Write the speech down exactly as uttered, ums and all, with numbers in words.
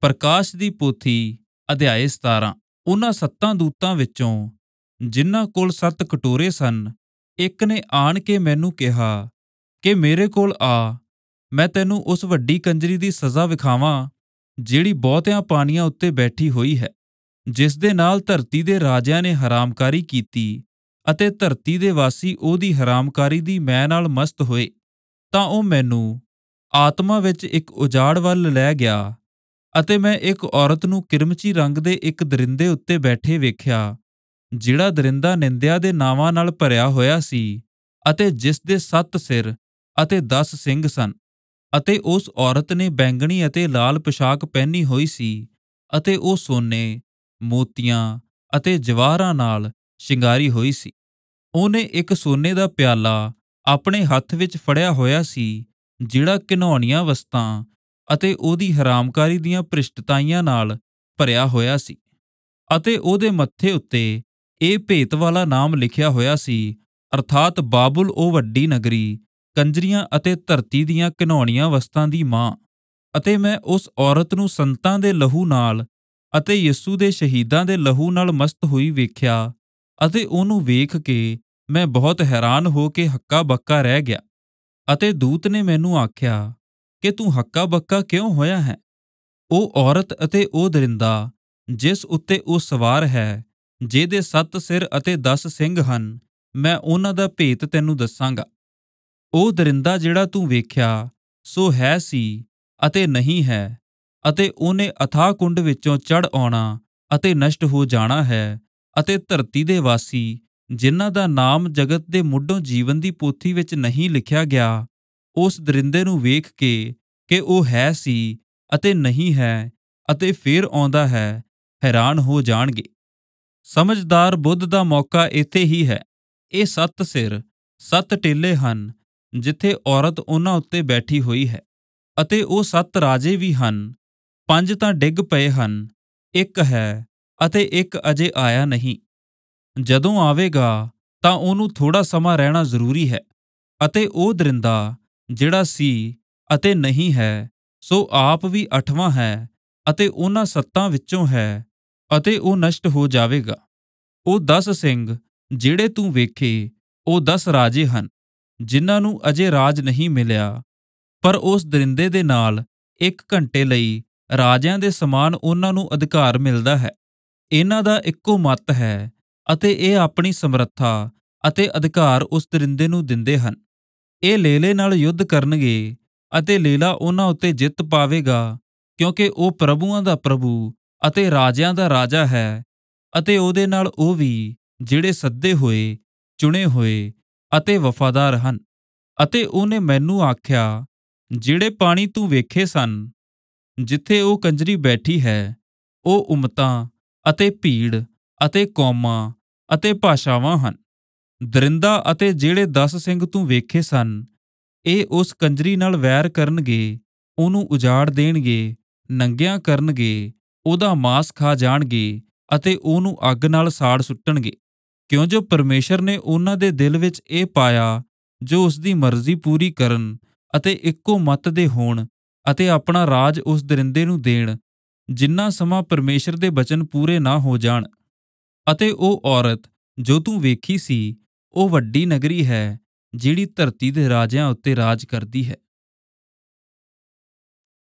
ਪ੍ਰਕਾਸ਼ ਦੀ ਪੋਥੀ ਅਧਿਆਇ ਸਤਾਰਾਂ। ਉਹਨਾਂ ਸੱਤਾਂ ਦੂਤਾਂ ਵਿੱਚੋਂ ਜਿਨ੍ਹਾਂ ਕੋਲ ਸੱਤ ਕਟੋਰੇ ਸਨ, ਇੱਕ ਨੇ ਆਣ ਕੇ ਮੈਨੂੰ ਕਿਹਾ ਕਿ ਮੇਰੇ ਕੋਲ ਆ, ਮੈਂ ਤੈਨੂੰ ਉਸ ਵੱਡੀ ਕੰਜਰੀ ਦੀ ਸਜ਼ਾ ਵਿਖਾਵਾਂ ਜਿਹੜੀ ਬਹੁਤਿਆਂ ਪਾਣੀਆਂ ਉੱਤੇ ਬੈਠੀ ਹੋਈ ਹੈ, ਜਿਸ ਦੇ ਨਾਲ ਧਰਤੀ ਦੇ ਰਾਜਿਆਂ ਨੇ ਹਰਾਮਕਾਰੀ ਕੀਤੀ ਅਤੇ ਧਰਤੀ ਦੇ ਵਾਸੀ ਉਹਦੀ ਹਰਾਮਕਾਰੀ ਦੀ ਮੈਅ ਨਾਲ ਮਸਤ ਹੋਏ। ਤਾਂ ਉਹ ਮੈਨੂੰ ਆਤਮਾ ਵਿੱਚ ਇੱਕ ਉਜਾੜ ਵੱਲ ਲੈ ਗਿਆ ਅਤੇ ਮੈਂ ਇੱਕ ਔਰਤ ਨੂੰ ਕਿਰਮਚੀ ਰੰਗ ਦੇ ਇੱਕ ਦਰਿੰਦੇ ਉੱਤੇ ਬੈਠੇ ਵੇਖਿਆ, ਜਿਹੜਾ ਦਰਿੰਦਾ ਨਿੰਦਿਆ ਦੇ ਨਾਵਾਂ ਨਾਲ ਭਰਿਆ ਹੋਇਆ ਸੀ ਅਤੇ ਜਿਸ ਦੇ ਸੱਤ ਸਿਰ ਅਤੇ ਦਸ ਸਿੰਗ ਸਨ। ਅਤੇ ਉਸ ਔਰਤ ਨੇ ਬੈਂਗਣੀ ਅਤੇ ਲਾਲ ਪੁਸ਼ਾਕ ਪਹਿਨੀ ਹੋਈ ਸੀ ਅਤੇ ਉਹ ਸੋਨੇ, ਮੋਤੀਆਂ ਅਤੇ ਜਵਾਹਰਾਂ ਨਾਲ ਸ਼ਿੰਗਾਰੀ ਹੋਈ ਸੀ। ਉਹਨੇ ਇੱਕ ਸੋਨੇ ਦਾ ਪਿਆਲਾ ਆਪਣੇ ਹੱਥ ਵਿੱਚ ਫੜਿਆ ਹੋਇਆ ਸੀ, ਜਿਹੜਾ ਘਿਨਾਉਣੀਆਂ ਵਸਤਾਂ ਅਤੇ ਉਹਦੀ ਹਰਾਮਕਾਰੀ ਦੀਆਂ ਭ੍ਰਿਸ਼ਟਤਾਈਆਂ ਨਾਲ ਭਰਿਆ ਹੋਇਆ ਸੀ। ਅਤੇ ਉਹਦੇ ਮੱਥੇ ਉੱਤੇ ਇਹ ਭੇਤ ਵਾਲਾ ਨਾਮ ਲਿਖਿਆ ਹੋਇਆ ਸੀ, ਅਰਥਾਤ ਬਾਬੁਲ ਉਹ ਵੱਡੀ ਨਗਰੀ, ਕੰਜਰੀਆਂ ਅਤੇ ਧਰਤੀ ਦੀਆਂ ਘਿਨਾਉਣੀਆਂ ਵਸਤਾਂ ਦੀ ਮਾਂ। ਅਤੇ ਮੈਂ ਉਸ ਔਰਤ ਨੂੰ ਸੰਤਾਂ ਦੇ ਲਹੂ ਨਾਲ ਅਤੇ ਯਿਸੂ ਦੇ ਸ਼ਹੀਦਾਂ ਦੇ ਲਹੂ ਨਾਲ ਮਸਤ ਹੋਈ ਵੇਖਿਆ ਅਤੇ ਉਹਨੂੰ ਵੇਖ ਕੇ ਮੈਂ ਬਹੁਤ ਹੈਰਾਨ ਹੋ ਕੇ ਹੱਕਾ ਬੱਕਾ ਰਹਿ ਗਿਆ। ਅਤੇ ਦੂਤ ਨੇ ਮੈਨੂੰ ਆਖਿਆ ਕਿ ਤੂੰ ਹੱਕਾ ਬੱਕਾ ਕਿਉਂ ਹੋਇਆ ਹੈ? ਉਹ ਔਰਤ ਅਤੇ ਉਹ ਦਰਿੰਦਾ ਜਿਸ ਉੱਤੇ ਉਹ ਸਵਾਰ ਹੈ, ਜਿਹਦੇ ਸੱਤ ਸਿਰ ਅਤੇ ਦਸ ਸਿੰਗ ਹਨ, ਮੈਂ ਉਹਨਾਂ ਦਾ ਭੇਤ ਤੈਨੂੰ ਦੱਸਾਂਗਾ। ਉਹ ਦਰਿੰਦਾ ਜਿਹੜਾ ਤੂੰ ਵੇਖਿਆ ਸੋ ਹੈ ਸੀ ਅਤੇ ਨਹੀਂ ਹੈ, ਅਤੇ ਉਹਨੇ ਅਥਾਹ ਕੁੰਡ ਵਿੱਚੋਂ ਚੜ੍ਹ ਆਉਣਾ ਅਤੇ ਨਸ਼ਟ ਹੋ ਜਾਣਾ ਹੈ। ਅਤੇ ਧਰਤੀ ਦੇ ਵਾਸੀ ਜਿਨ੍ਹਾਂ ਦਾ ਨਾਮ ਜਗਤ ਦੇ ਮੁੱਢੋਂ ਜੀਵਨ ਦੀ ਪੋਥੀ ਵਿੱਚ ਨਹੀਂ ਲਿਖਿਆ ਗਿਆ, ਉਸ ਦਰਿੰਦੇ ਨੂੰ ਵੇਖ ਕੇ ਕਿ ਉਹ ਹੈ ਸੀ ਅਤੇ ਨਹੀਂ ਹੈ ਅਤੇ ਫੇਰ ਆਉਂਦਾ ਹੈ, ਹੈਰਾਨ ਹੋ ਜਾਣਗੇ। ਸਮਝਦਾਰ ਬੁੱਧ ਦਾ ਮੌਕਾ ਇੱਥੇ ਹੀ ਹੈ। ਇਹ ਸੱਤ ਸਿਰ ਸੱਤ ਟੇਲੇ ਹਨ ਜਿੱਥੇ ਔਰਤ ਉਹਨਾਂ ਉੱਤੇ ਬੈਠੀ ਹੋਈ ਹੈ, ਅਤੇ ਉਹ ਸੱਤ ਰਾਜੇ ਵੀ ਹਨ। ਪੰਜ ਤਾਂ ਡਿੱਗ ਪਏ ਹਨ, ਇੱਕ ਹੈ ਅਤੇ ਇੱਕ ਅਜੇ ਆਇਆ ਨਹੀਂ। ਜਦੋਂ ਆਵੇਗਾ ਤਾਂ ਉਹਨੂੰ ਥੋੜ੍ਹਾ ਸਮਾਂ ਰਹਿਣਾ ਜ਼ਰੂਰੀ ਹੈ। ਅਤੇ ਉਹ ਦਰਿੰਦਾ ਜਿਹੜਾ ਸੀ ਅਤੇ ਨਹੀਂ ਹੈ, ਸੋ ਆਪ ਵੀ ਅੱਠਵਾਂ ਹੈ ਅਤੇ ਉਹਨਾਂ ਸੱਤਾਂ ਵਿੱਚੋਂ ਹੈ, ਅਤੇ ਉਹ ਨਸ਼ਟ ਹੋ ਜਾਵੇਗਾ। ਉਹ ਦਸ ਸਿੰਘ ਜਿਹੜੇ ਤੂੰ ਵੇਖੇ, ਉਹ ਦਸ ਰਾਜੇ ਹਨ ਜਿਨ੍ਹਾਂ ਨੂੰ ਅਜੇ ਰਾਜ ਨਹੀਂ ਮਿਲਿਆ, ਪਰ ਉਸ ਦਰਿੰਦੇ ਦੇ ਨਾਲ ਇੱਕ ਘੰਟੇ ਲਈ ਰਾਜਿਆਂ ਦੇ ਸਮਾਨ ਉਹਨਾਂ ਨੂੰ ਅਧਿਕਾਰ ਮਿਲਦਾ ਹੈ। ਇਹਨਾਂ ਦਾ ਇੱਕੋ ਮੱਤ ਹੈ ਅਤੇ ਇਹ ਆਪਣੀ ਸਮਰੱਥਾ ਅਤੇ ਅਧਿਕਾਰ ਉਸ ਦਰਿੰਦੇ ਨੂੰ ਦਿੰਦੇ ਹਨ। ਇਹ ਲੇਲੇ ਨਾਲ ਯੁੱਧ ਕਰਨਗੇ ਅਤੇ ਲੇਲਾ ਉਹਨਾਂ ਉੱਤੇ ਜਿੱਤ ਪਾਵੇਗਾ, ਕਿਉਂਕਿ ਉਹ ਪ੍ਰਭੂਆਂ ਦਾ ਪ੍ਰਭੂ ਅਤੇ ਰਾਜਿਆਂ ਦਾ ਰਾਜਾ ਹੈ, ਅਤੇ ਉਹਦੇ ਨਾਲ ਉਹ ਵੀ ਜਿਹੜੇ ਸੱਦੇ ਹੋਏ, ਚੁਣੇ ਹੋਏ ਅਤੇ ਵਫ਼ਾਦਾਰ ਹਨ। ਅਤੇ ਉਹਨੇ ਮੈਨੂੰ ਆਖਿਆ, ਜਿਹੜੇ ਪਾਣੀ ਤੂੰ ਵੇਖੇ ਸਨ ਜਿੱਥੇ ਉਹ ਕੰਜਰੀ ਬੈਠੀ ਹੈ, ਉਹ ਉਮਤਾਂ ਅਤੇ ਭੀੜ ਅਤੇ ਕੌਮਾਂ ਅਤੇ ਭਾਸ਼ਾਵਾਂ ਹਨ। ਦਰਿੰਦਾ ਅਤੇ ਜਿਹੜੇ ਦਸ ਸਿੰਘ ਤੂੰ ਵੇਖੇ ਸਨ, ਇਹ ਉਸ ਕੰਜਰੀ ਨਾਲ ਵੈਰ ਕਰਨਗੇ, ਉਹਨੂੰ ਉਜਾੜ ਦੇਣਗੇ, ਨੰਗਿਆਂ ਕਰਨਗੇ, ਉਹਦਾ ਮਾਂਸ ਖਾ ਜਾਣਗੇ ਅਤੇ ਉਹਨੂੰ ਅੱਗ ਨਾਲ ਸਾੜ ਸੁੱਟਣਗੇ। ਕਿਉਂ ਜੋ ਪਰਮੇਸ਼ਰ ਨੇ ਉਹਨਾਂ ਦੇ ਦਿਲ ਵਿੱਚ ਇਹ ਪਾਇਆ ਜੋ ਉਸਦੀ ਮਰਜ਼ੀ ਪੂਰੀ ਕਰਨ ਅਤੇ ਇੱਕੋ ਮੱਤ ਦੇ ਹੋਣ ਅਤੇ ਆਪਣਾ ਰਾਜ ਉਸ ਦਰਿੰਦੇ ਨੂੰ ਦੇਣ, ਜਿੰਨਾ ਸਮਾਂ ਪਰਮੇਸ਼ਰ ਦੇ ਬਚਨ ਪੂਰੇ ਨਾ ਹੋ ਜਾਣ। ਅਤੇ ਉਹ ਔਰਤ ਜੋ ਤੂੰ ਵੇਖੀ ਸੀ, ਉਹ ਵੱਡੀ ਨਗਰੀ ਹੈ ਜਿਹੜੀ ਧਰਤੀ ਦੇ ਰਾਜਿਆਂ ਉੱਤੇ ਰਾਜ ਕਰਦੀ ਹੈ।